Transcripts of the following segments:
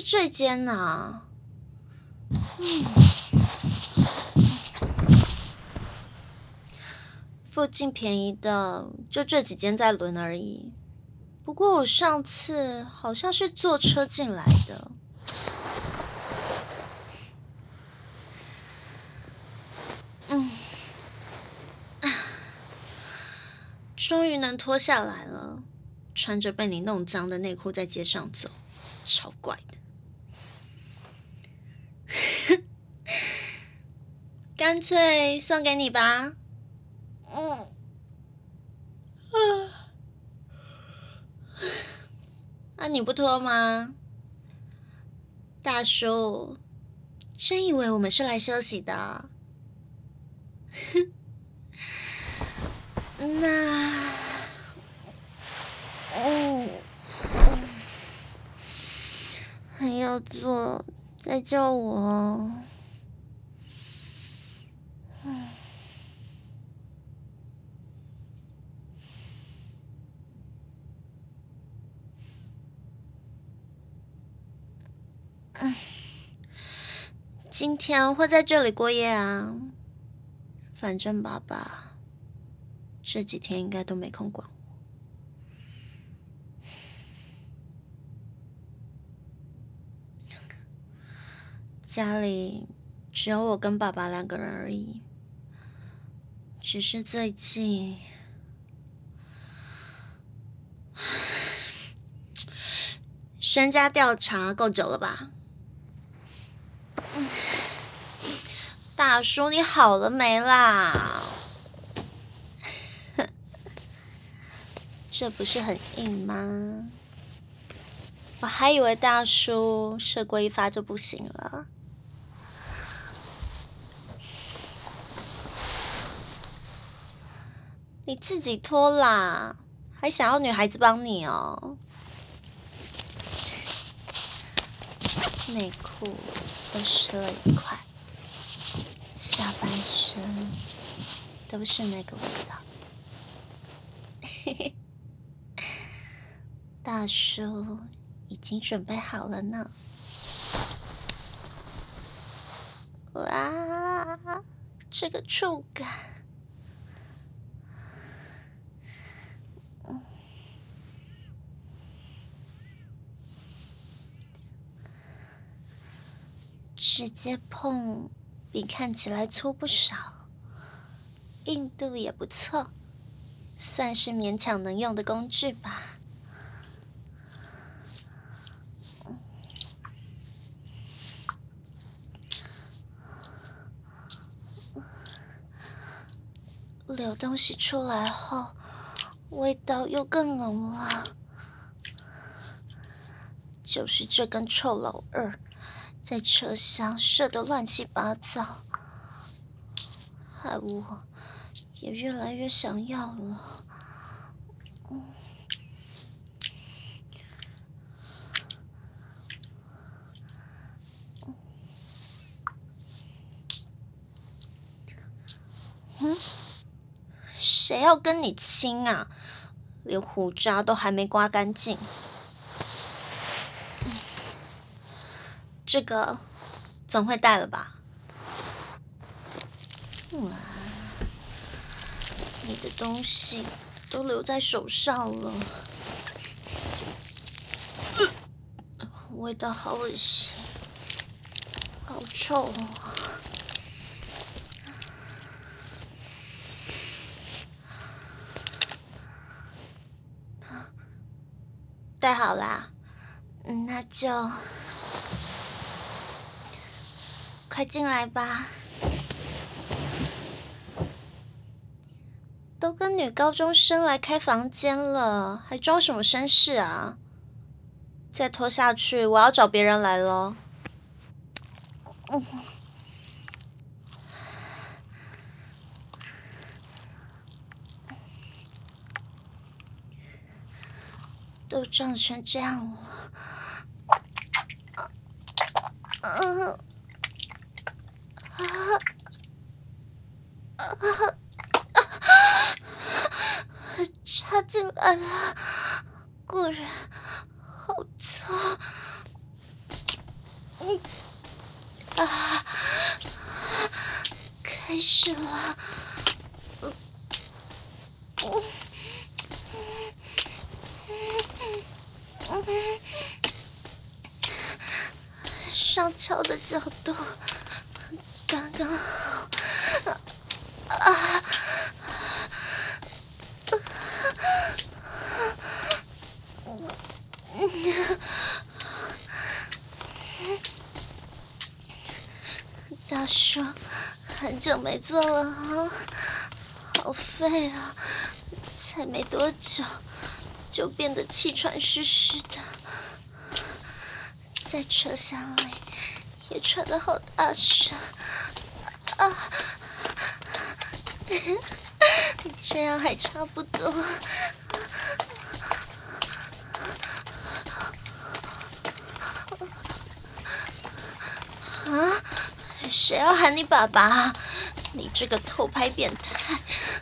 这间啊。附近便宜的就这几间在轮而已。不过我上次好像是坐车进来的。终于能脱下来了，穿着被你弄脏的内裤在街上走，超怪的。干脆送给你吧。你不脱吗？大叔，真以为我们是来休息的？那，还要做，再叫我。今天会在这里过夜啊，反正爸爸这几天应该都没空管我。家里只有我跟爸爸2个人而已，只是最近身家调查够久了吧？大叔，你好了没啦？这不是很硬吗？我还以为大叔射过一发就不行了。你自己脱啦，还想要女孩子帮你哦？内裤都湿了一块，下半身都是那个味道。大叔已经准备好了呢。哇，这个触感，直接碰比看起来粗不少，硬度也不错，算是勉强能用的工具吧。流东西出来后，味道又更浓了。就是这根臭老二，在车厢射得乱七八糟，害我也越来越想要了。谁要跟你亲啊？连胡渣都还没刮干净。这个总会带了吧？哇，你的东西都留在手上了，味道好恶心，好臭哦。带好啦，那就快进来吧。都跟女高中生来开房间了，还装什么绅士啊？再拖下去，我要找别人来咯。都胀成这样了，插进来了，果然好粗。 啊，开始了。上翘的角度刚刚好。大叔，很久没做了啊，好废啊！才没多久，就变得气喘吁吁的，在车厢里也喘得好大声啊！这样还差不多。啊！谁要喊你爸爸？你这个偷拍变态！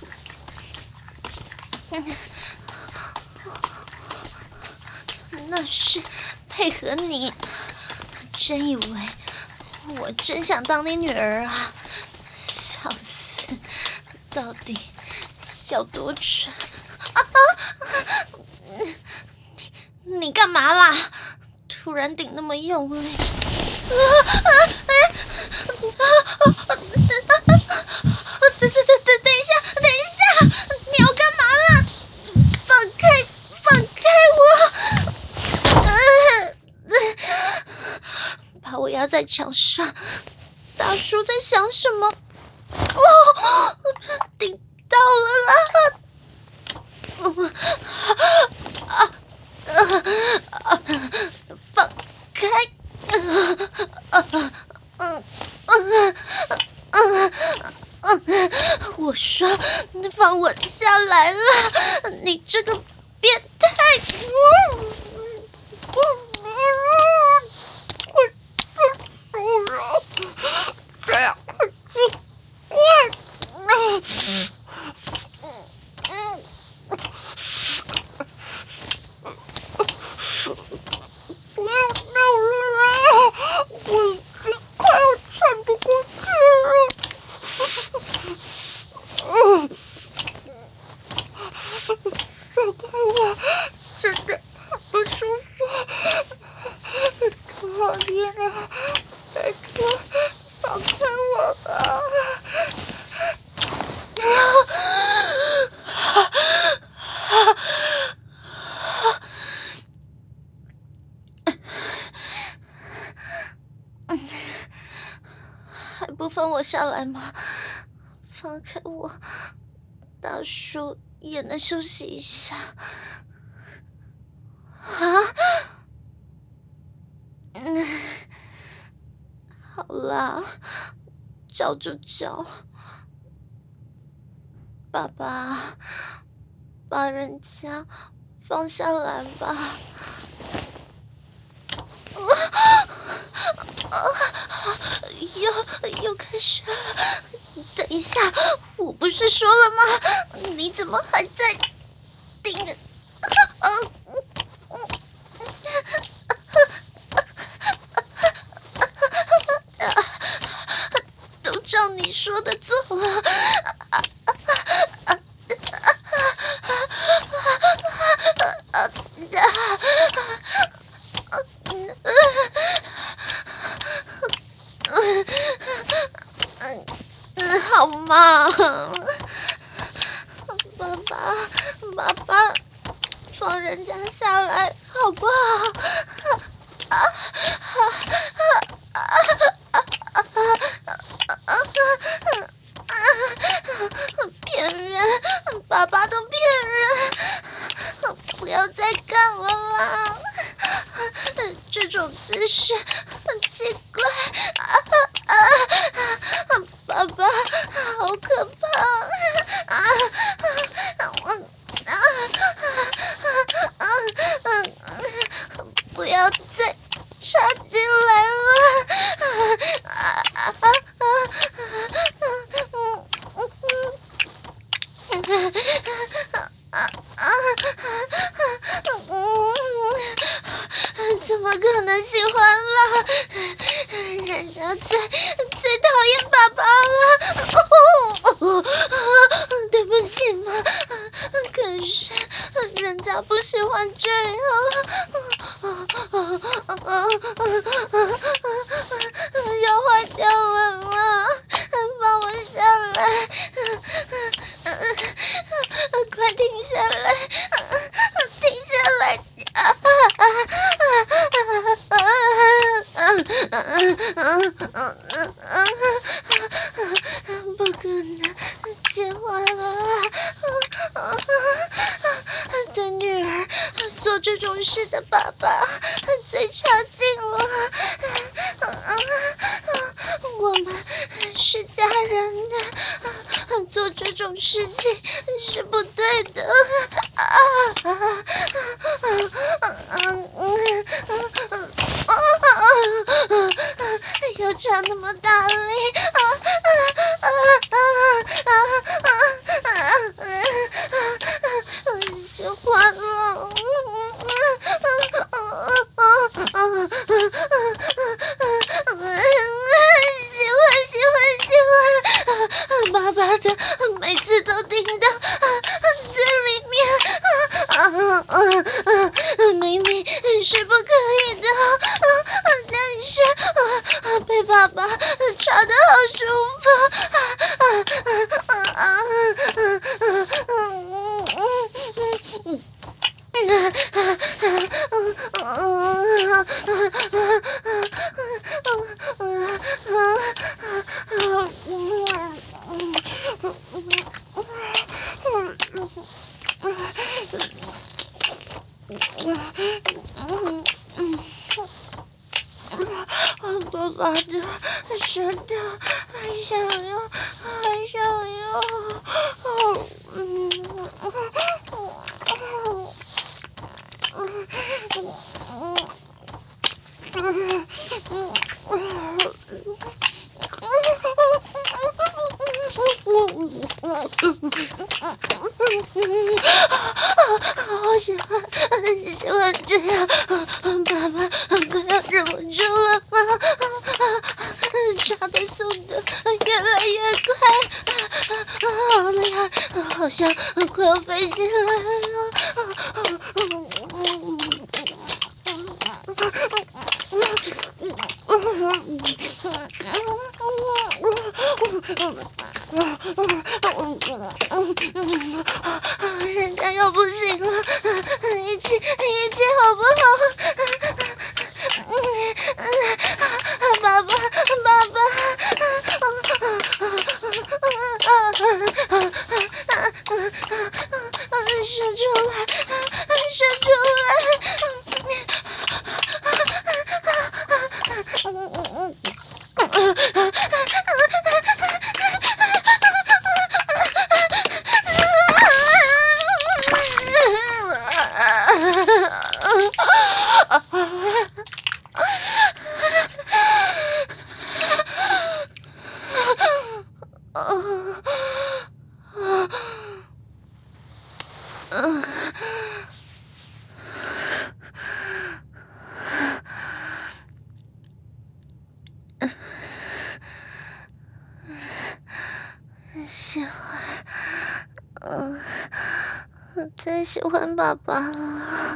那是配合你，真以为我真想当你女儿啊？小子，到底要多蠢？你干嘛啦？突然顶那么用力？等一下，你要干嘛啦？放开我！把我压在墙上，大叔在想什么？哦，顶到了啦！放开！我说放我下来了，你这个变态！这样快！不要闹了，我已经快要喘不过气了。放开我，真的好不舒服，可怜啊！拜托，放开我吧！还不放我下来吗？放开我，大叔也能休息一下。啊？好啦，叫就叫。爸爸，把人家放下来吧。又开始了。等一下，我不是说了吗？你怎么还在盯着？都照你说的做了。好嘛，爸爸，放人家下来好不好？骗人，爸爸都骗人，不要再干了啦！这种姿势很奇怪。爸爸，好可怕！不要再插进来了！怎么可能喜欢啦？ 人家最讨厌爸爸了。对不起嘛，可是人家不喜欢这样。要坏掉了啦！放我下来！快停下来！停下来！不可能，结婚了！对女儿做这种事的爸爸最差劲了。我们是家人的，做这种事情是不对的。要插那么大力！喜欢了！喜欢！爸爸的每次都听到这里面，明明是不可以的，但是被爸爸插得好舒服。爸爸的舌头还想要。好喜欢这样，爸爸快要忍不住了吗？插的速度越来越快，好厉害，好像快要飞起来了。人家又不行了，一起好不好？爸爸，射出来！喜欢，我最喜欢爸爸了。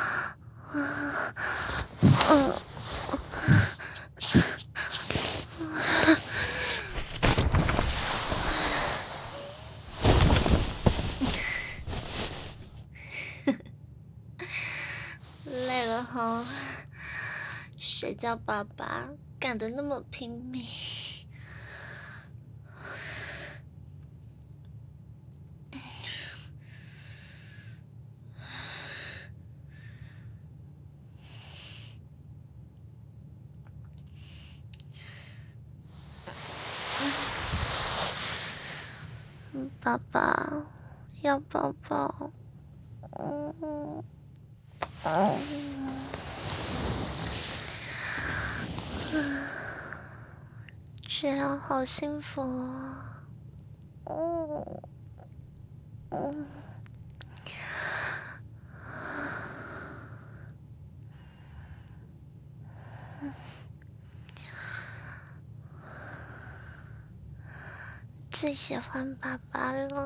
累了哈，谁叫爸爸干得那么拼命？爸爸要抱抱。这样好幸福哦。 最喜欢爸爸了。